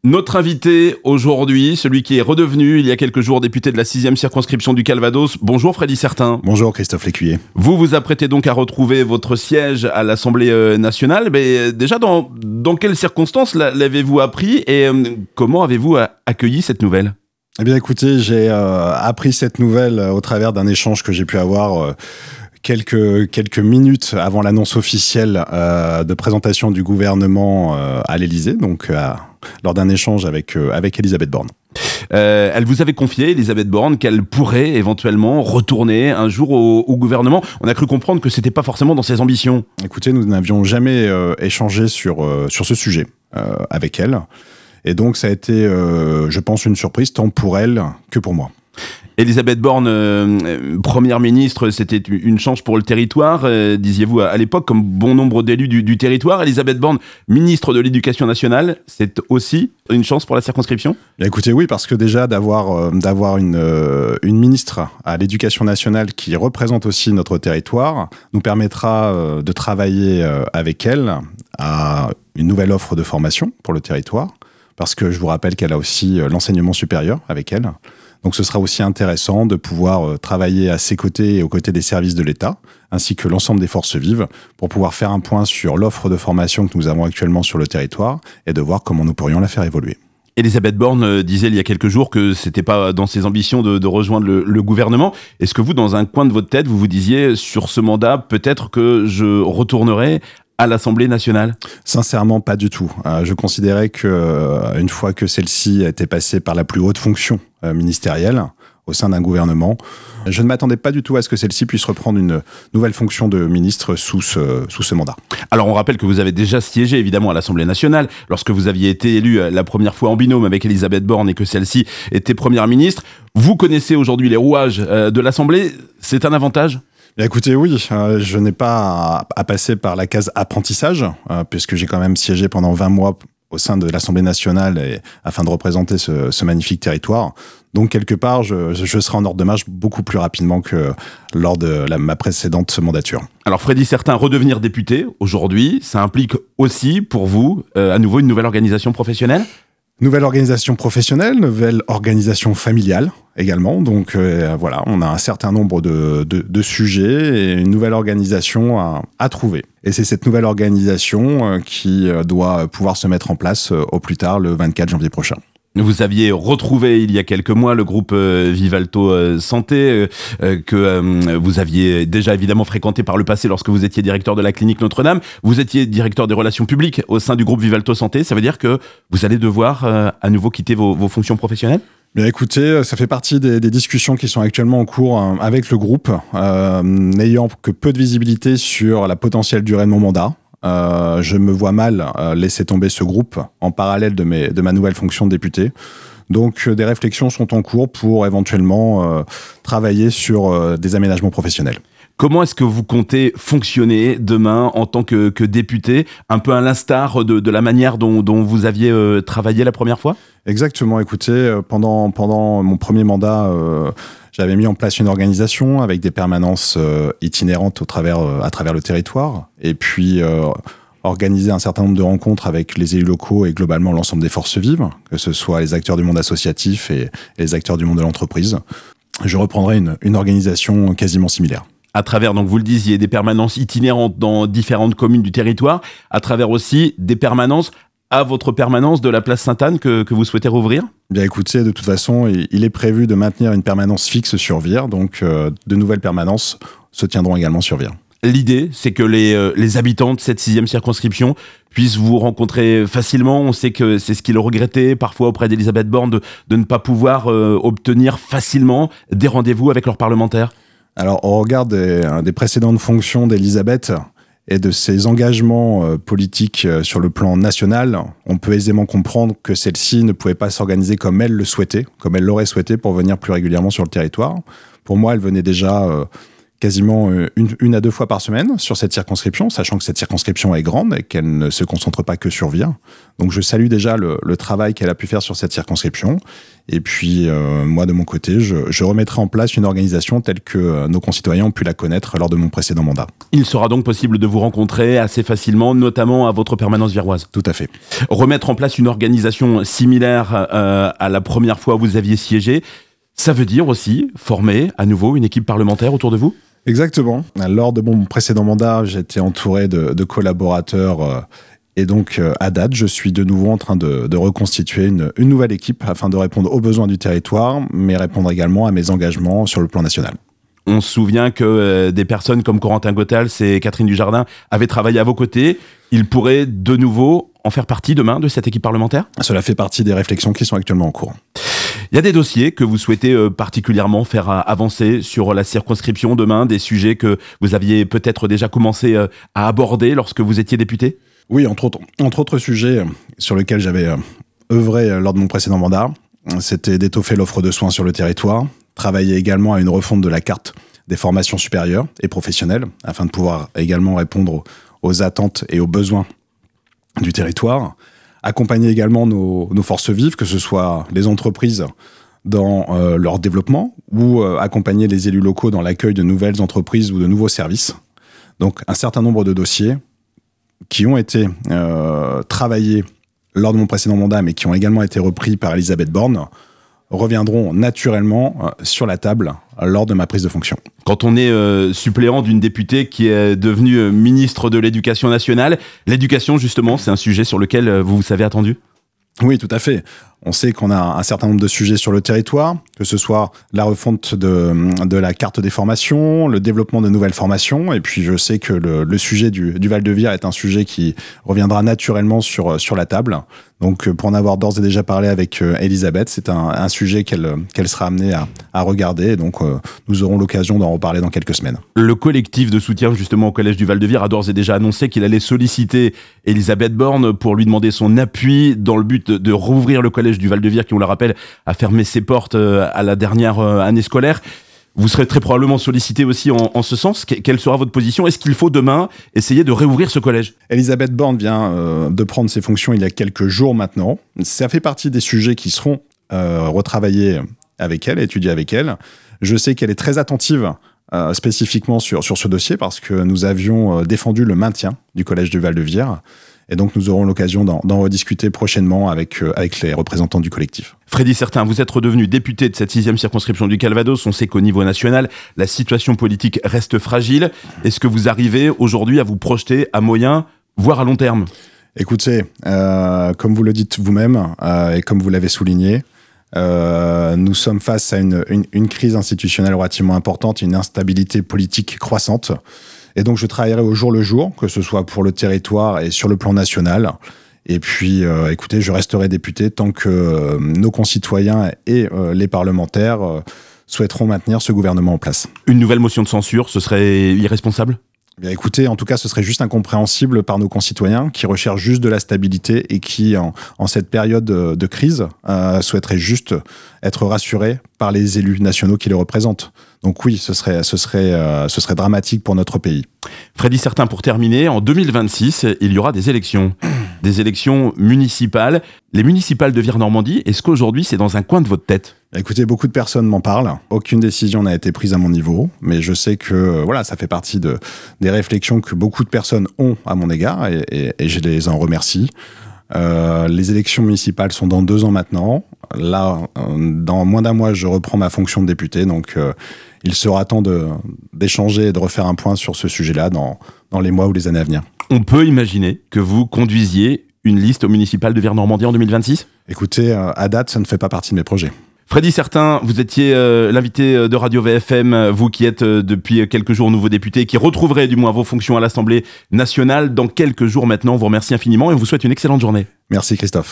Notre invité aujourd'hui, celui qui est redevenu il y a quelques jours député de la 6e circonscription du Calvados. Bonjour Freddy Certain. Bonjour Christophe Lécuyer. Vous vous apprêtez donc à retrouver votre siège à l'Assemblée nationale. Mais déjà, dans quelles circonstances l'avez-vous appris et comment avez-vous accueilli cette nouvelle ? Eh bien écoutez, j'ai appris cette nouvelle au travers d'un échange que j'ai pu avoir quelques minutes avant l'annonce officielle de présentation du gouvernement à l'Élysée, donc lors d'un échange avec Elisabeth Borne. Elle vous avait confié, Elisabeth Borne, qu'elle pourrait éventuellement retourner un jour au gouvernement. On a cru comprendre que c'était pas forcément dans ses ambitions. Écoutez, nous n'avions jamais échangé sur ce sujet avec elle. Et donc ça a été, je pense, une surprise tant pour elle que pour moi. Elisabeth Borne, première ministre, c'était une chance pour le territoire, disiez-vous à l'époque, comme bon nombre d'élus du territoire. Elisabeth Borne, ministre de l'Éducation nationale, c'est aussi une chance pour la circonscription ? Bien, écoutez, oui, parce que déjà d'avoir une ministre à l'Éducation nationale qui représente aussi notre territoire nous permettra de travailler avec elle à une nouvelle offre de formation pour le territoire, parce que je vous rappelle qu'elle a aussi l'enseignement supérieur avec elle. Donc ce sera aussi intéressant de pouvoir travailler à ses côtés et aux côtés des services de l'État, ainsi que l'ensemble des forces vives, pour pouvoir faire un point sur l'offre de formation que nous avons actuellement sur le territoire et de voir comment nous pourrions la faire évoluer. Elisabeth Borne disait il y a quelques jours que c'était pas dans ses ambitions de rejoindre le gouvernement. Est-ce que vous, dans un coin de votre tête, vous vous disiez sur ce mandat, peut-être que je retournerai à l'Assemblée nationale ? Sincèrement, pas du tout. Je considérais qu'une fois que celle-ci était passée par la plus haute fonction ministérielle au sein d'un gouvernement, je ne m'attendais pas du tout à ce que celle-ci puisse reprendre une nouvelle fonction de ministre sous ce mandat. Alors on rappelle que vous avez déjà siégé évidemment à l'Assemblée nationale lorsque vous aviez été élu la première fois en binôme avec Elisabeth Borne et que celle-ci était première ministre. Vous connaissez aujourd'hui les rouages de l'Assemblée, c'est un avantage ? Écoutez, oui, je n'ai pas à passer par la case apprentissage, puisque j'ai quand même siégé pendant 20 mois au sein de l'Assemblée nationale afin de représenter ce magnifique territoire. Donc, quelque part, je serai en ordre de marche beaucoup plus rapidement que lors de ma précédente mandature. Alors, Freddy Certain, redevenir député aujourd'hui, ça implique aussi pour vous à nouveau une nouvelle organisation professionnelle ? Nouvelle organisation professionnelle, nouvelle organisation familiale également. Donc voilà, on a un certain nombre de sujets et une nouvelle organisation à trouver. Et c'est cette nouvelle organisation qui doit pouvoir se mettre en place au plus tard le 24 janvier prochain. Vous aviez retrouvé il y a quelques mois le groupe Vivalto Santé que vous aviez déjà évidemment fréquenté par le passé lorsque vous étiez directeur de la clinique Notre-Dame. Vous étiez directeur des relations publiques au sein du groupe Vivalto Santé. Ça veut dire que vous allez devoir à nouveau quitter vos fonctions professionnelles ? Bien écoutez, ça fait partie des discussions qui sont actuellement en cours avec le groupe, n'ayant que peu de visibilité sur la potentielle durée de mon mandat. Je me vois mal laisser tomber ce groupe en parallèle de ma nouvelle fonction de député. Donc des réflexions sont en cours pour éventuellement travailler sur des aménagements professionnels. Comment est-ce que vous comptez fonctionner demain en tant que député, un peu à l'instar de la manière dont vous aviez travaillé la première fois ? Exactement. Écoutez, pendant mon premier mandat, j'avais mis en place une organisation avec des permanences itinérantes à travers le territoire, et puis organiser un certain nombre de rencontres avec les élus locaux et globalement l'ensemble des forces vives, que ce soit les acteurs du monde associatif et les acteurs du monde de l'entreprise. Je reprendrai une organisation quasiment similaire. À travers, donc vous le disiez, des permanences itinérantes dans différentes communes du territoire, à travers aussi des permanences à votre permanence de la place Sainte-Anne que vous souhaitez rouvrir ? Bien écoutez, de toute façon, il est prévu de maintenir une permanence fixe sur Vire, donc de nouvelles permanences se tiendront également sur Vire. L'idée, c'est que les habitants de cette 6e circonscription puissent vous rencontrer facilement. On sait que c'est ce qu'ils regrettaient parfois auprès d'Elisabeth Borne de ne pas pouvoir obtenir facilement des rendez-vous avec leurs parlementaires. Alors, au regard des précédentes fonctions d'Elisabeth et de ses engagements politiques sur le plan national, on peut aisément comprendre que celle-ci ne pouvait pas s'organiser comme elle le souhaitait, comme elle l'aurait souhaité pour venir plus régulièrement sur le territoire. Pour moi, elle venait déjà quasiment une à deux fois par semaine sur cette circonscription, sachant que cette circonscription est grande et qu'elle ne se concentre pas que sur Vire. Donc je salue déjà le travail qu'elle a pu faire sur cette circonscription. Et puis moi de mon côté, je remettrai en place une organisation telle que nos concitoyens ont pu la connaître lors de mon précédent mandat. Il sera donc possible de vous rencontrer assez facilement, notamment à votre permanence viroise. Tout à fait. Remettre en place une organisation similaire à la première fois où vous aviez siégé, ça veut dire aussi former à nouveau une équipe parlementaire autour de vous ? Exactement. Lors de mon précédent mandat, j'étais entouré de collaborateurs et donc à date, je suis de nouveau en train de reconstituer une nouvelle équipe afin de répondre aux besoins du territoire, mais répondre également à mes engagements sur le plan national. On se souvient que des personnes comme Corentin Goethals et Catherine Dujardin avaient travaillé à vos côtés. Ils pourraient de nouveau en faire partie demain de cette équipe parlementaire ? Cela fait partie des réflexions qui sont actuellement en cours. Il y a des dossiers que vous souhaitez particulièrement faire avancer sur la circonscription demain, des sujets que vous aviez peut-être déjà commencé à aborder lorsque vous étiez député ? Oui, entre autres sujets sur lesquels j'avais œuvré lors de mon précédent mandat, c'était d'étoffer l'offre de soins sur le territoire, travailler également à une refonte de la carte des formations supérieures et professionnelles, afin de pouvoir également répondre aux attentes et aux besoins du territoire, accompagner également nos forces vives, que ce soit les entreprises dans leur développement ou accompagner les élus locaux dans l'accueil de nouvelles entreprises ou de nouveaux services. Donc un certain nombre de dossiers qui ont été travaillés lors de mon précédent mandat, mais qui ont également été repris par Elisabeth Borne, reviendront naturellement sur la table lors de ma prise de fonction. Quand on est suppléant d'une députée qui est devenue ministre de l'Éducation nationale, l'éducation justement, c'est un sujet sur lequel vous savez attendu ? Oui, tout à fait. On sait qu'on a un certain nombre de sujets sur le territoire, que ce soit la refonte de la carte des formations, le développement de nouvelles formations, et puis je sais que le sujet du Val-de-Vire est un sujet qui reviendra naturellement sur la table. Donc pour en avoir d'ores et déjà parlé avec Elisabeth, c'est un sujet qu'elle sera amenée à regarder, et donc nous aurons l'occasion d'en reparler dans quelques semaines. Le collectif de soutien justement au Collège du Val-de-Vire a d'ores et déjà annoncé qu'il allait solliciter Elisabeth Borne pour lui demander son appui dans le but de rouvrir le Collège du Val-de-Vire qui, on le rappelle, a fermé ses portes à la dernière année scolaire. Vous serez très probablement sollicité aussi en ce sens. Quelle sera votre position ? Est-ce qu'il faut demain essayer de réouvrir ce collège ? Elisabeth Borne vient de prendre ses fonctions il y a quelques jours maintenant. Ça fait partie des sujets qui seront retravaillés avec elle, étudiés avec elle. Je sais qu'elle est très attentive spécifiquement sur ce dossier parce que nous avions défendu le maintien du Collège du Val-de-Vire. Et donc, nous aurons l'occasion d'en rediscuter prochainement avec les représentants du collectif. Freddy Certain, vous êtes redevenu député de cette 6e circonscription du Calvados. On sait qu'au niveau national, la situation politique reste fragile. Est-ce que vous arrivez aujourd'hui à vous projeter à moyen, voire à long terme ? Écoutez, comme vous le dites vous-même et comme vous l'avez souligné, nous sommes face à une crise institutionnelle relativement importante, une instabilité politique croissante. Et donc, je travaillerai au jour le jour, que ce soit pour le territoire et sur le plan national. Et puis, écoutez, je resterai député tant que nos concitoyens et les parlementaires souhaiteront maintenir ce gouvernement en place. Une nouvelle motion de censure, ce serait irresponsable ? Bien, écoutez, en tout cas, ce serait juste incompréhensible par nos concitoyens qui recherchent juste de la stabilité et qui, en cette période de crise, souhaiteraient juste être rassurés par les élus nationaux qui les représentent. Donc oui, ce serait dramatique pour notre pays. Freddy Certain, pour terminer, en 2026, il y aura des élections municipales. Les municipales de Vire-Normandie, est-ce qu'aujourd'hui, c'est dans un coin de votre tête ? Écoutez, beaucoup de personnes m'en parlent. Aucune décision n'a été prise à mon niveau, mais je sais que ça fait partie des réflexions que beaucoup de personnes ont à mon égard et je les en remercie. Les élections municipales sont dans 2 ans maintenant. Là, dans moins d'un mois, je reprends ma fonction de député, donc il sera temps d'échanger et de refaire un point sur ce sujet-là dans les mois ou les années à venir. On peut imaginer que vous conduisiez une liste au municipal de Vire-Normandie en 2026 ? Écoutez, à date, ça ne fait pas partie de mes projets. Freddy Certain, vous étiez l'invité de Radio VFM, vous qui êtes depuis quelques jours nouveau député, qui retrouverez du moins vos fonctions à l'Assemblée nationale dans quelques jours maintenant. On vous remercie infiniment et on vous souhaite une excellente journée. Merci Christophe.